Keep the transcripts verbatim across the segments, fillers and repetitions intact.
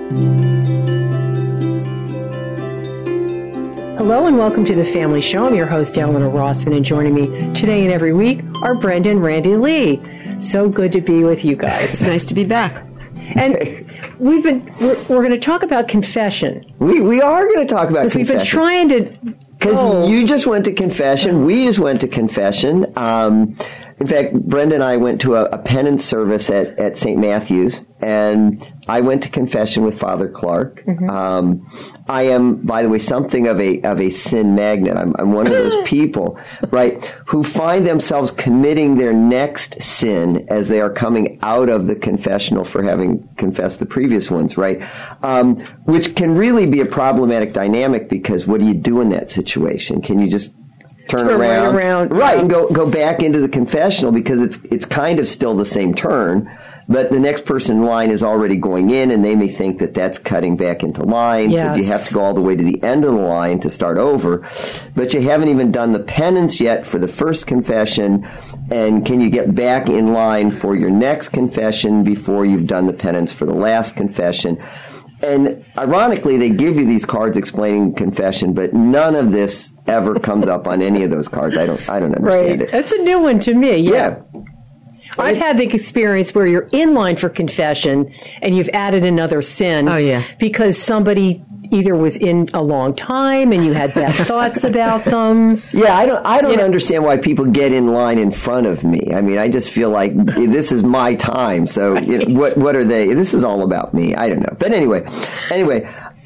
Hello and welcome to The Family Show. I'm your host, Eleanor Rossman, and joining me today and every week are Brenda and Randy Lee. So good to be with you guys. Nice to be back. And we've been, we're, we're going to talk about confession. We we are going to talk about confession. Because we've been trying to... Because oh. you just went to confession. We just went to confession. Um, in fact, Brenda and I went to a, a penance service at, at Saint Matthew's, and I went to confession with Father Clark. Mm-hmm. Um, I am, by the way, something of a of a sin magnet. I'm, I'm one of those people, right, who find themselves committing their next sin as they are coming out of the confessional for having confessed the previous ones, right? Um, which can really be a problematic dynamic, because what do you do in that situation? Can you just turn, turn around, right, around, right, yeah. and go go back into the confessional, because it's it's kind of still the same turn, but the next person in line is already going in, and they may think that that's cutting back into line, yes. so you have to go all the way to the end of the line to start over, but you haven't even done the penance yet for the first confession, and can you get back in line for your next confession before you've done the penance for the last confession? And ironically, they give you these cards explaining confession, but none of this ever comes up on any of those cards. I don't, I don't understand right. it. That's a new one to me. Yeah. yeah. I've had the experience where you're in line for confession and you've added another sin. Oh, yeah. Because somebody either was in a long time and you had bad thoughts about them. Yeah, I don't I don't you know, understand why people get in line in front of me. I mean, I just feel like this is my time. So right. you know, what what are they? This is all about me. I don't know. But anyway, anyway,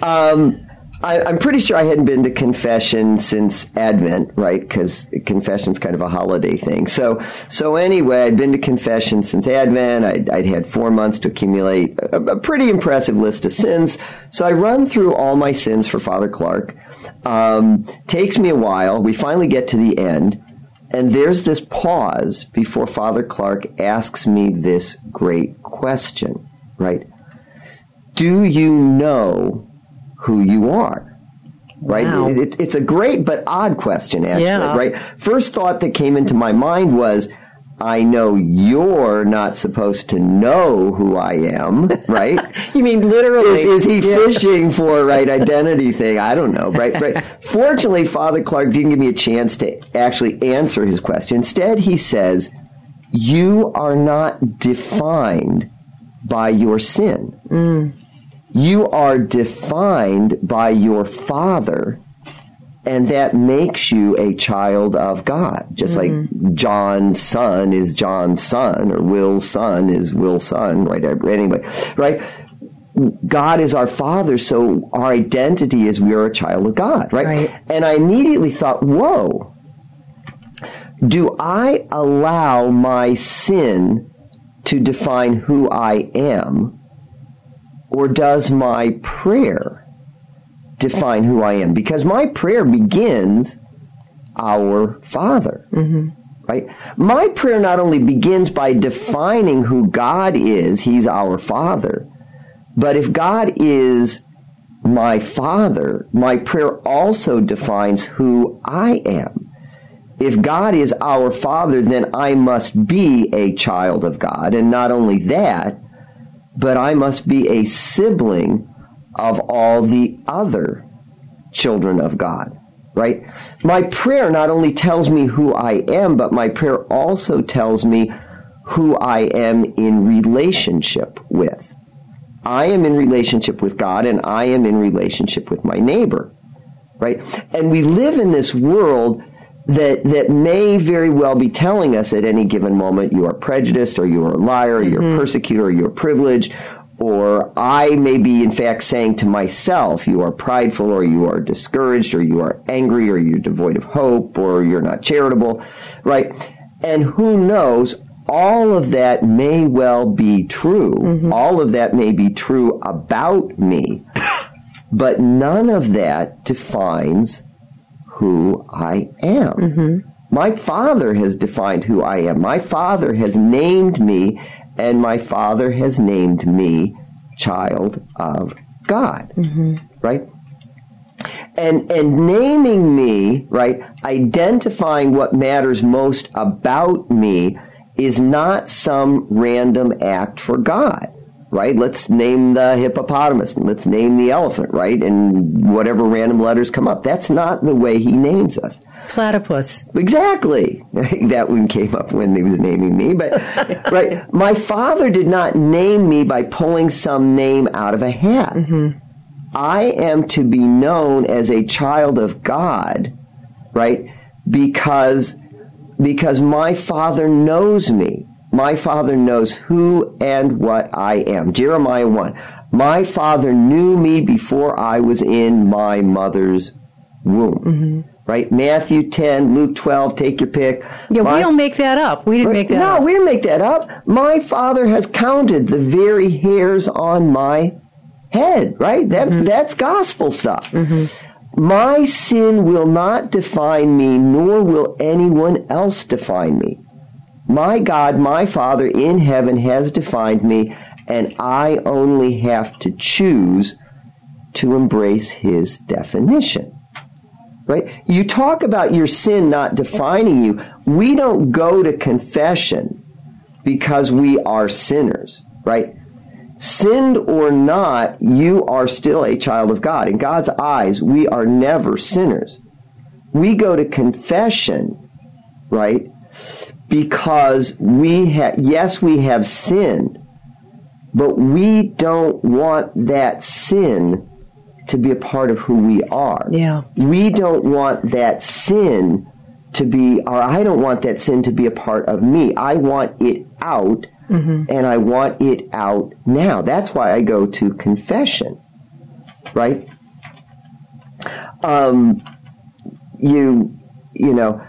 um, I, I'm pretty sure I hadn't been to confession since Advent, right? Because confession's kind of a holiday thing. So, so anyway, I'd been to confession since Advent. I'd, I'd had four months to accumulate a, a pretty impressive list of sins. So I run through all my sins for Father Clark. Um, takes me a while. We finally get to the end. And there's this pause before Father Clark asks me this great question, right? Do you know who you are, right? Wow. It, it, it's a great but odd question, actually, yeah. right? First thought that came into my mind was, I know you're not supposed to know who I am, right? You mean literally? Is, is he yeah. fishing for, right, identity thing? I don't know, right? Right. Fortunately, Father Clark didn't give me a chance to actually answer his question. Instead, he says, you are not defined by your sin. Mm. You are defined by your Father, and that makes you a child of God. Just mm-hmm. like John's son is John's son, or Will's son is Will's son, right? Anyway, right? God is our Father, so our identity is we are a child of God, right? right? And I immediately thought, whoa, do I allow my sin to define who I am? Or does my prayer define who I am? Because my prayer begins, our Father, mm-hmm. right? My prayer not only begins by defining who God is, He's our Father, but if God is my Father, my prayer also defines who I am. If God is our Father, then I must be a child of God, and not only that, but I must be a sibling of all the other children of God, right? My prayer not only tells me who I am, but my prayer also tells me who I am in relationship with. I am in relationship with God, and I am in relationship with my neighbor, right? And we live in this world that that may very well be telling us at any given moment, you are prejudiced, or you are a liar, or you're a persecutor, or you're privileged, or I may be in fact saying to myself, you are prideful, or you are discouraged, or you are angry, or you're devoid of hope, or you're not charitable, right? And who knows, all of that may well be true. Mm-hmm. All of that may be true about me, but none of that defines who I am. Mm-hmm. My Father has defined who I am. My Father has named me, and my Father has named me child of God. Mm-hmm. Right? And and naming me, right, identifying what matters most about me is not some random act for God. right? Let's name the hippopotamus, and let's name the elephant, right? And whatever random letters come up. That's not the way he names us. Platypus. Exactly. That one came up when he was naming me, but right. My Father did not name me by pulling some name out of a hat. Mm-hmm. I am to be known as a child of God, right? Because, because my Father knows me. My Father knows who and what I am. Jeremiah one. My Father knew me before I was in my mother's womb. Mm-hmm. Right? Matthew ten, Luke twelve, take your pick. Yeah, my, we don't make that up. We didn't right, make that no, up. No, we didn't make that up. My Father has counted the very hairs on my head, right? That, mm-hmm. That's gospel stuff. Mm-hmm. My sin will not define me, nor will anyone else define me. My God, my Father in heaven has defined me, and I only have to choose to embrace his definition. Right? You talk about your sin not defining you. We don't go to confession because we are sinners, right? Sinned or not, you are still a child of God. In God's eyes, we are never sinners. We go to confession, right? Because we have, yes, we have sinned, but we don't want that sin to be a part of who we are. Yeah. We don't want that sin to be, or I don't want that sin to be a part of me. I want it out, mm-hmm. and I want it out now. That's why I go to confession, right? Um, you, you know.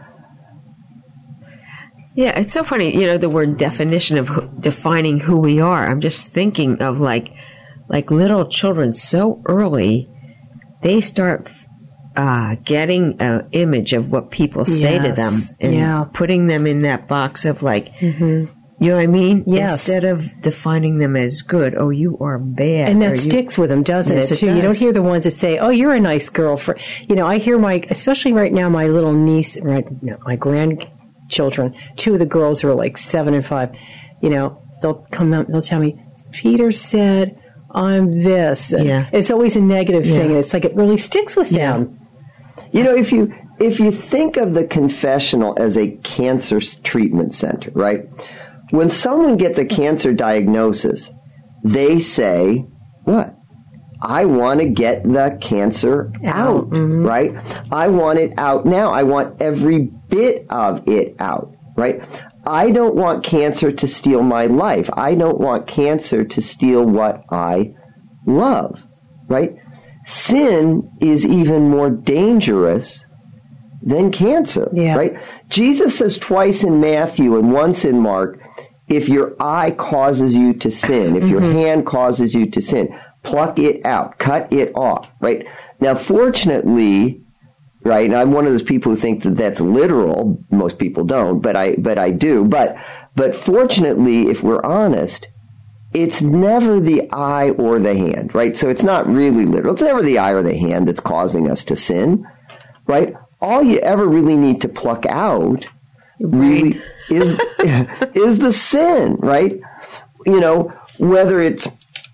Yeah, it's so funny, you know, the word definition of who, defining who we are. I'm just thinking of like, like little children so early, they start uh, getting an image of what people say yes. to them and yeah. putting them in that box of like, mm-hmm. you know what I mean? Yes. Instead of defining them as good, oh, you are bad. And that you, sticks with them, doesn't yes, it, too? It you don't hear the ones that say, oh, you're a nice girl. For You know, I hear my, especially right now, my little niece, right, no, my grandchildren, two of the girls who are like seven and five, you know, they'll come out, they'll tell me, Peter said, I'm this. And yeah. It's always a negative yeah. thing, and it's like it really sticks with yeah. them. You know, if you if you think of the confessional as a cancer treatment center, right? When someone gets a cancer diagnosis, they say, what? I want to get the cancer out, mm-hmm. right? I want it out now. I want every bit of it out, right? I don't want cancer to steal my life. I don't want cancer to steal what I love, right? Sin is even more dangerous than cancer, yeah. right? Jesus says twice in Matthew and once in Mark, if your eye causes you to sin, if mm-hmm. your hand causes you to sin, pluck it out, cut it off, right? Now, fortunately, right, and I'm one of those people who think that that's literal. Most people don't, but I, but I do. But, but fortunately, if we're honest, it's never the eye or the hand, right? So it's not really literal. It's never the eye or the hand that's causing us to sin, right? All you ever really need to pluck out really is, is the sin, right? You know, whether it's,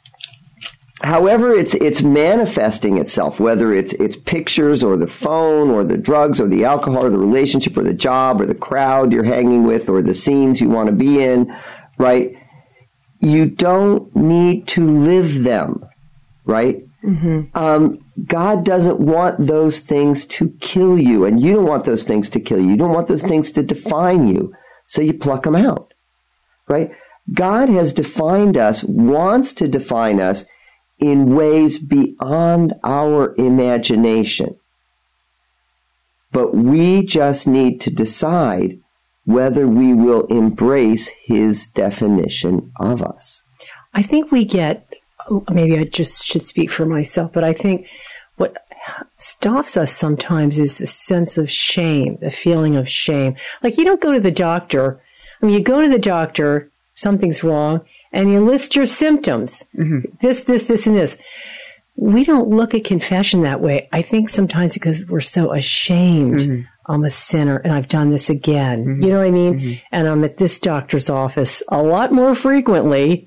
however it's it's manifesting itself, whether it's it's pictures or the phone or the drugs or the alcohol or the relationship or the job or the crowd you're hanging with or the scenes you want to be in, right? You don't need to live them, right? Mm-hmm. Um, God doesn't want those things to kill you, and you don't want those things to kill you. You don't want those things to define you, so you pluck them out, right? God has defined us, wants to define us in ways beyond our imagination. But we just need to decide whether we will embrace his definition of us. I think we get, maybe I just should speak for myself, but I think what stops us sometimes is the sense of shame, the feeling of shame. Like you don't go to the doctor. I mean, you go to the doctor, something's wrong, and you list your symptoms. Mm-hmm. This, this, this, and this. We don't look at confession that way. I think sometimes because we're so ashamed. Mm-hmm. I'm a sinner and I've done this again. Mm-hmm. You know what I mean? Mm-hmm. And I'm at this doctor's office a lot more frequently.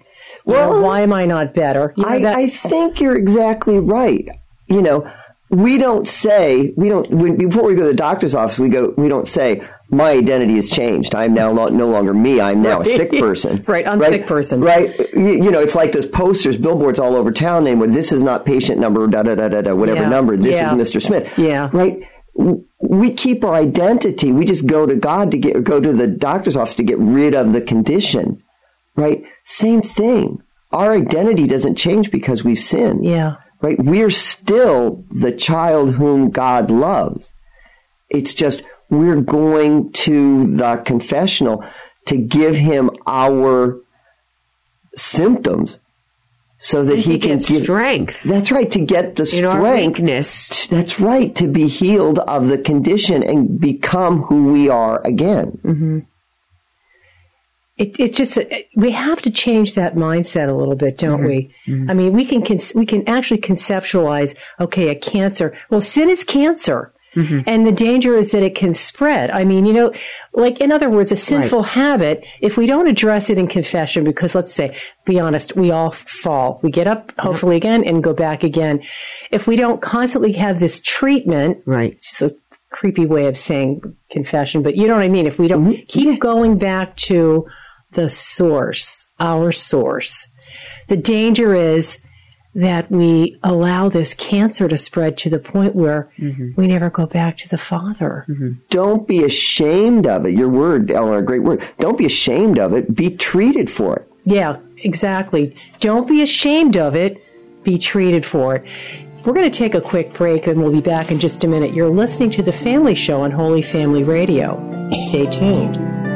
Well, you know, why am I not better? You know, I, that, I think you're exactly right. You know, we don't say, we don't, when, before we go to the doctor's office, we go, we don't say, my identity has changed. I'm now lo- no longer me. I'm now a sick person. Right, I'm a sick person. Right. You, you know, it's like those posters, billboards all over town name where this is not patient number, da da da da da, whatever yeah. number. This yeah. is Mister Smith. Yeah. Right. We keep our identity. We just go to God to get, go to the doctor's office to get rid of the condition. Right. Same thing. Our identity doesn't change because we've sinned. Yeah. Right. We're still the child whom God loves. It's just, we're going to the confessional to give him our symptoms so that and he to can get give strength. That's right, to get the in strength. our weakness. That's right, to be healed of the condition and become who we are again. Mm-hmm. It, it's just, we have to change that mindset a little bit, don't mm-hmm. we? Mm-hmm. I mean, we can, we can actually conceptualize, okay, a cancer. Well, sin is cancer. Mm-hmm. And the danger is that it can spread. I mean, you know, like, in other words, a sinful right. habit, if we don't address it in confession, because let's say, be honest, we all fall. We get up, hopefully again, and go back again. If we don't constantly have this treatment, right. which is a creepy way of saying confession, but you know what I mean? If we don't mm-hmm. keep yeah. going back to the source, our source, the danger is that we allow this cancer to spread to the point where mm-hmm. we never go back to the Father. Mm-hmm. Don't be ashamed of it. Your word, Eleanor, a great word. Don't be ashamed of it. Be treated for it. Yeah, exactly. Don't be ashamed of it. Be treated for it. We're going to take a quick break and we'll be back in just a minute. You're listening to The Family Show on Holy Family Radio. Stay tuned.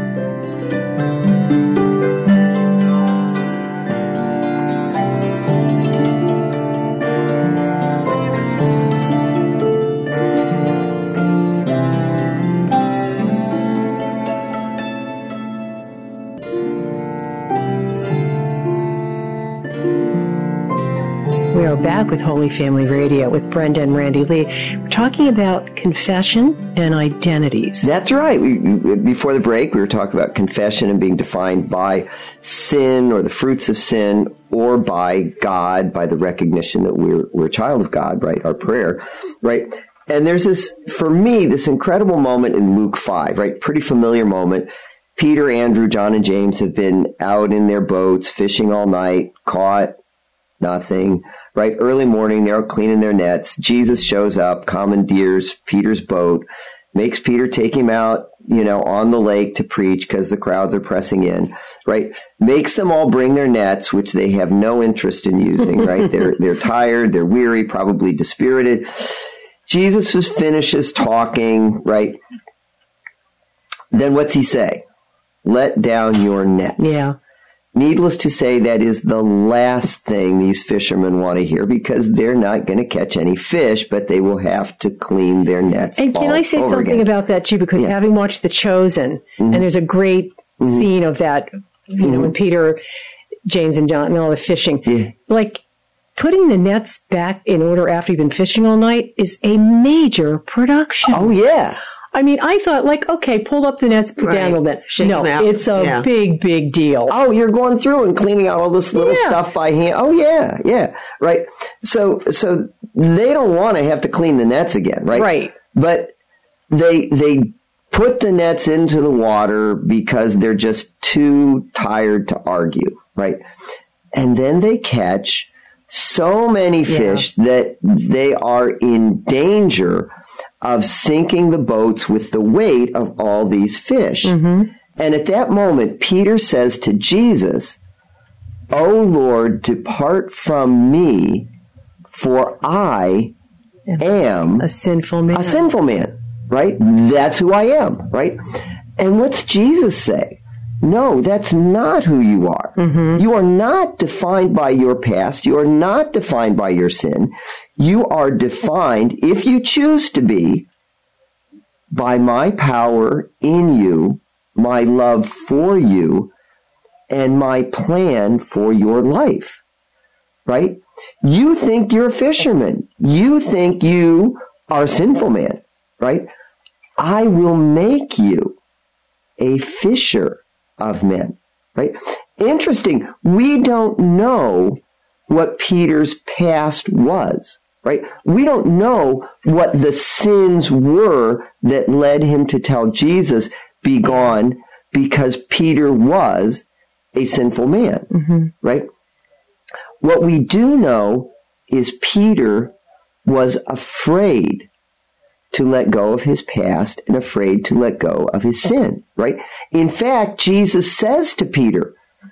Back with Holy Family Radio with Brenda and Randy Lee. We're talking about confession and identities. That's right. We, before the break, we were talking about confession and being defined by sin or the fruits of sin, or by God, by the recognition that we're we're a child of God, right? Our prayer, right? And there's this, for me, this incredible moment in Luke five, right? Pretty familiar moment. Peter, Andrew, John, and James have been out in their boats fishing all night, caught nothing. Right, early morning, they're cleaning their nets. Jesus shows up, commandeers Peter's boat, makes Peter take him out, you know, on the lake to preach because the crowds are pressing in, right? Makes them all bring their nets, which they have no interest in using, right? they're they're tired, they're weary, probably dispirited. Jesus just finishes talking, right? Then what's he say? Let down your nets. Yeah. Needless to say, that is the last thing these fishermen want to hear, because they're not going to catch any fish, but they will have to clean their nets. And can I say something again. about that too? Because yeah. having watched The Chosen, mm-hmm. and there's a great mm-hmm. scene of that, you mm-hmm. know, when Peter, James, and John and all the fishing, yeah. like putting the nets back in order after you've been fishing all night is a major production. Oh yeah. I mean, I thought, like, okay, pull up the nets, put right. down a little bit. Shake no, it's a yeah. big, big deal. Oh, you're going through and cleaning out all this little yeah. stuff by hand. Oh, yeah, yeah, right. So, so they don't want to have to clean the nets again, right? Right. But they they put the nets into the water because they're just too tired to argue, right? And then they catch so many fish yeah. that they are in danger of sinking the boats with the weight of all these fish. Mm-hmm. And at that moment, Peter says to Jesus, "O Lord, depart from me, for I am a sinful man." A sinful man, right? That's who I am, right? And what's Jesus say? No, that's not who you are. Mm-hmm. You are not defined by your past. You are not defined by your sin. You are defined, if you choose to be, by my power in you, my love for you, and my plan for your life. Right? You think you're a fisherman. You think you are a sinful man. Right? I will make you a fisher of men. Right? Interesting. We don't know what Peter's past was, right? We don't know what the sins were that led him to tell Jesus, be gone, because Peter was a sinful man, mm-hmm. right? What we do know is Peter was afraid to let go of his past and afraid to let go of his sin, right? In fact, Jesus says to Peter,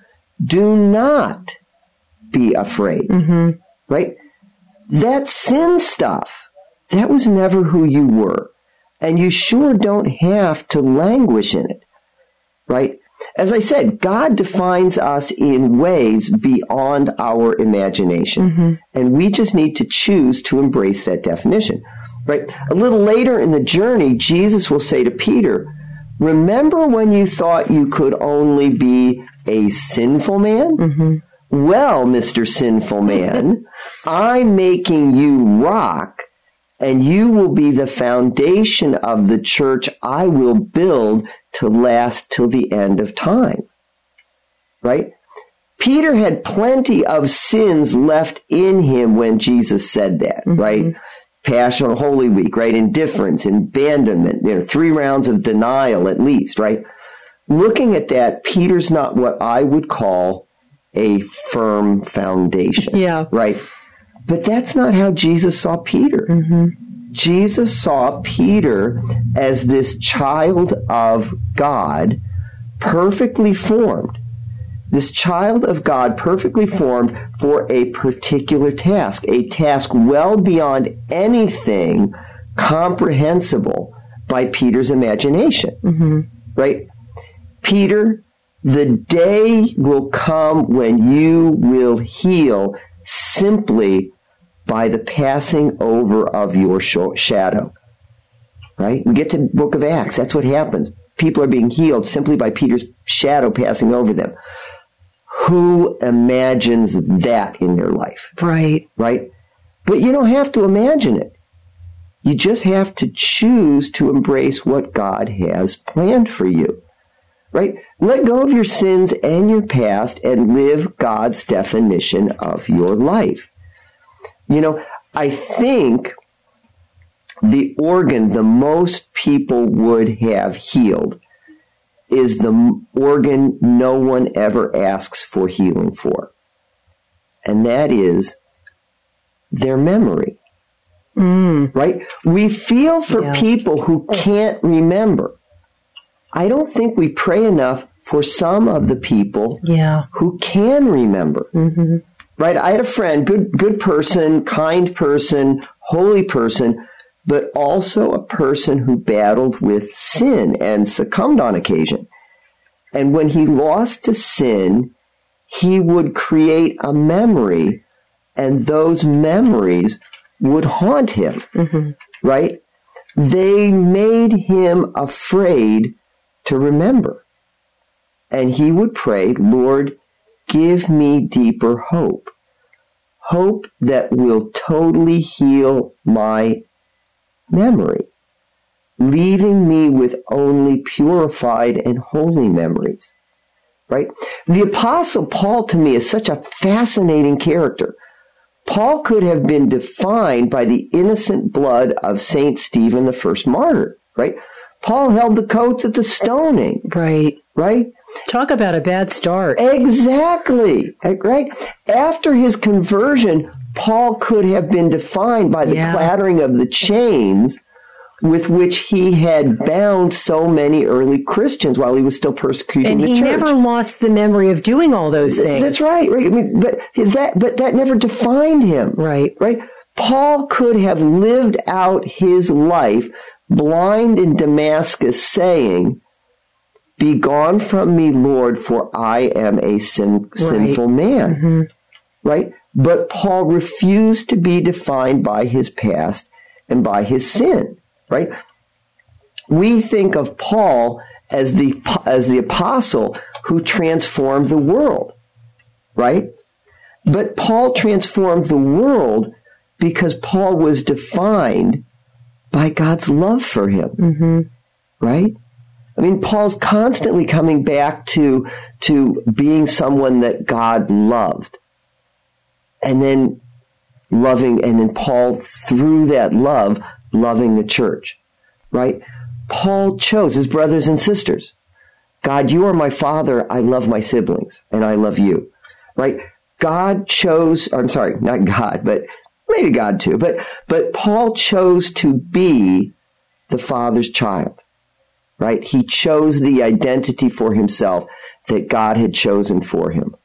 do not be afraid, mm-hmm. right? That sin stuff, that was never who you were. And you sure don't have to languish in it, right? As I said, God defines us in ways beyond our imagination. Mm-hmm. And we just need to choose to embrace that definition, right? A little later in the journey, Jesus will say to Peter, remember when you thought you could only be a sinful man? Mm-hmm. Well, Mister Sinful Man, I'm making you rock, and you will be the foundation of the church I will build to last till the end of time. Right? Peter had plenty of sins left in him when Jesus said that, mm-hmm. right? Passion on Holy Week, right? Indifference, abandonment, you know, three rounds of denial at least, right? Looking at that, Peter's not what I would call a firm foundation. Yeah. Right? But that's not how Jesus saw Peter. Mm-hmm. Jesus saw Peter as this child of God, perfectly formed. This child of God, perfectly formed for a particular task, a task well beyond anything comprehensible by Peter's imagination. Mm-hmm. Right? Peter, the day will come when you will heal simply by the passing over of your shadow. Right? We get to the book of Acts. That's what happens. People are being healed simply by Peter's shadow passing over them. Who imagines that in their life? Right. Right? But you don't have to imagine it. You just have to choose to embrace what God has planned for you. Right? Let go of your sins and your past and live God's definition of your life. You know, I think the organ the most people would have healed is the organ no one ever asks for healing for. And that is their memory. Mm. Right? We feel for yeah. people who can't remember. I don't think we pray enough for some of the people yeah. who can remember. Mm-hmm. Right? I had a friend, good, good person, kind person, holy person, but also a person who battled with sin and succumbed on occasion. And when he lost to sin, he would create a memory, and those memories would haunt him. Mm-hmm. Right? They made him afraid to remember. And he would pray, Lord, give me deeper hope. Hope that will totally heal my memory, leaving me with only purified and holy memories. Right? The Apostle Paul, to me, is such a fascinating character. Paul could have been defined by the innocent blood of Saint Stephen, the first martyr. Right? Paul held the coats at the stoning. Right. Right? Talk about a bad start. Exactly. Right? After his conversion, Paul could have been defined by the yeah. clattering of the chains with which he had bound so many early Christians while he was still persecuting and the church. And he never lost the memory of doing all those things. That's right. Right. I mean, but that, but that never defined him. Right. Right. Paul could have lived out his life blind in Damascus, saying, be gone from me, Lord, for I am a sin, right. sinful man. Mm-hmm. Right? But Paul refused to be defined by his past and by his sin. Right? We think of Paul as the, as the apostle who transformed the world. Right? But Paul transformed the world because Paul was defined by God's love for him. Mm-hmm. Right? I mean, Paul's constantly coming back to, to being someone that God loved. And then loving, and then Paul, through that love, loving the church, right? Paul chose his brothers and sisters. God, you are my father. I love my siblings, and I love you, right? God chose, I'm sorry, not God, but maybe God too, but, but Paul chose to be the Father's child, right? He chose the identity for himself that God had chosen for him,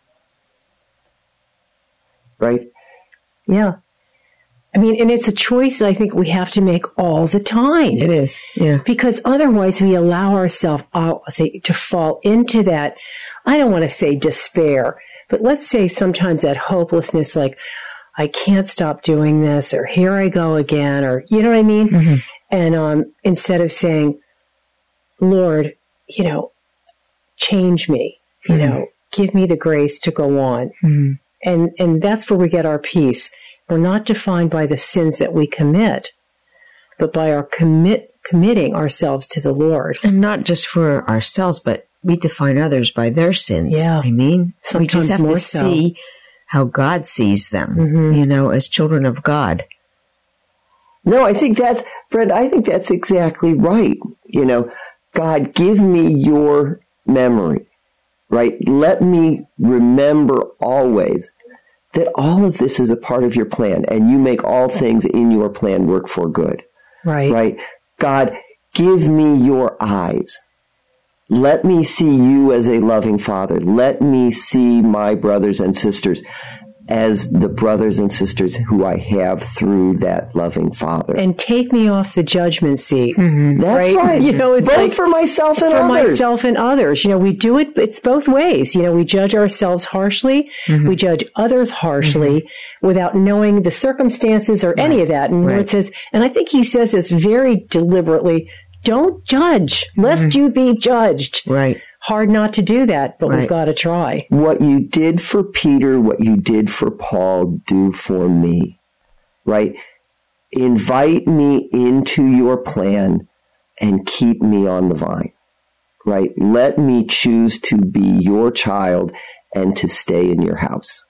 right? Yeah. I mean, and it's a choice that I think we have to make all the time. It is, yeah. Because otherwise we allow ourselves, I'll say, to fall into that, I don't want to say despair, but let's say sometimes that hopelessness, like, I can't stop doing this, or here I go again, or, you know what I mean? Mm-hmm. And um, instead of saying, Lord, you know, change me, you mm-hmm. know, give me the grace to go on. Mm-hmm. And and that's where we get our peace. We're not defined by the sins that we commit, but by our commit committing ourselves to the Lord. And not just for ourselves, but we define others by their sins. Yeah. I mean, sometimes we just have more to so. see how God sees them, mm-hmm. you know, as children of God. No, I think that's, Brenda, I think that's exactly right. You know, God, give me your memory, right? Let me remember always that all of this is a part of your plan, and you make all things in your plan work for good. Right. Right? God, give me your eyes. Let me see you as a loving father. Let me see my brothers and sisters as the brothers and sisters who I have through that loving father. And take me off the judgment seat. Mm-hmm. That's right. right. You know, it's both like, for myself and for others. For myself and others. You know, we do it, it's both ways. You know, we judge ourselves harshly. Mm-hmm. We judge others harshly mm-hmm. without knowing the circumstances or right. any of that. And right. where it says, and I think he says this very deliberately, don't judge, lest mm-hmm. you be judged. Right. Hard not to do that, but right. we've got to try. What you did for Peter, what you did for Paul, do for me, right? Invite me into your plan and keep me on the vine, right? Let me choose to be your child and to stay in your house.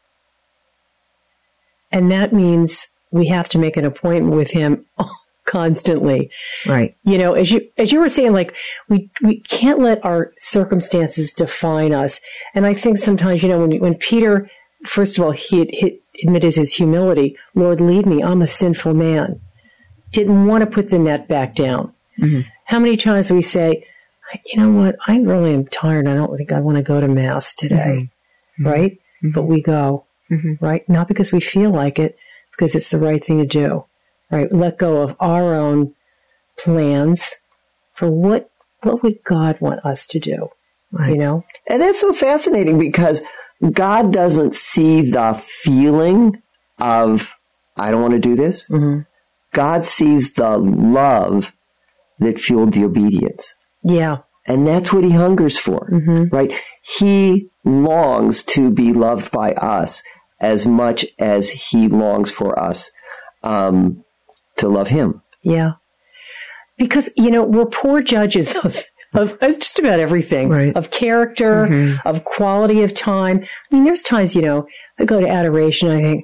And that means we have to make an appointment with him constantly. Right. You know, as you, as you were saying, like, we, we can't let our circumstances define us. And I think sometimes, you know, when, when Peter, first of all, he, he admitted his humility, Lord, lead me. I'm a sinful man. Didn't want to put the net back down. Mm-hmm. How many times we say, you know what? I really am tired. I don't think I want to go to mass today. Mm-hmm. Right. Mm-hmm. But we go, mm-hmm. right. Not because we feel like it, because it's the right thing to do. Right, let go of our own plans for what what would God want us to do, right. you know? And that's so fascinating because God doesn't see the feeling of, I don't want to do this. Mm-hmm. God sees the love that fueled the obedience. Yeah. And that's what he hungers for, mm-hmm. right? He longs to be loved by us as much as he longs for us um to love him. Yeah. Because, you know, we're poor judges of, of just about everything, right. of character, mm-hmm. of quality of time. I mean, there's times, you know, I go to adoration, I think,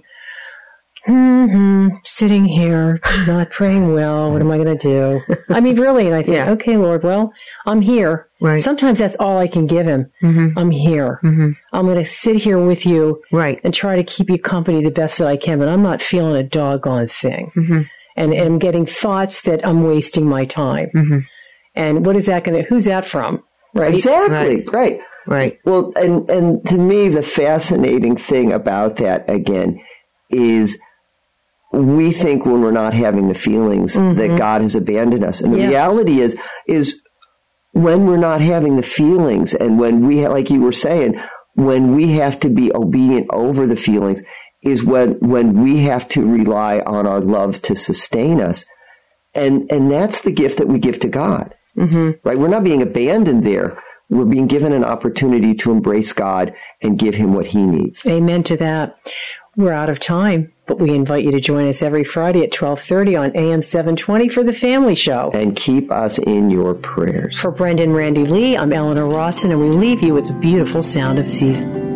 hmm, sitting here, not praying well, what am I going to do? I mean, really, and I think, yeah. okay, Lord, well, I'm here. Right. Sometimes that's all I can give him. Mm-hmm. I'm here. Mm-hmm. I'm going to sit here with you right. and try to keep you company the best that I can, but I'm not feeling a doggone thing. Mm-hmm. And, and I'm getting thoughts that I'm wasting my time. Mm-hmm. And what is that going to, who's that from? Right? Exactly. Right. Right. Right. Well, and, and to me, the fascinating thing about that, again, is we think when we're not having the feelings mm-hmm. that God has abandoned us. And the yeah. reality is, is when we're not having the feelings and when we, like you were saying, when we have to be obedient over the feelings, is when, when we have to rely on our love to sustain us. And, and that's the gift that we give to God, mm-hmm. right? We're not being abandoned there. We're being given an opportunity to embrace God and give him what he needs. Amen to that. We're out of time, but we invite you to join us every Friday at twelve thirty on A M seven twenty for The Family Show. And keep us in your prayers. For Brendan Randy Lee, I'm Eleanor Rawson, and we leave you with the beautiful sound of season.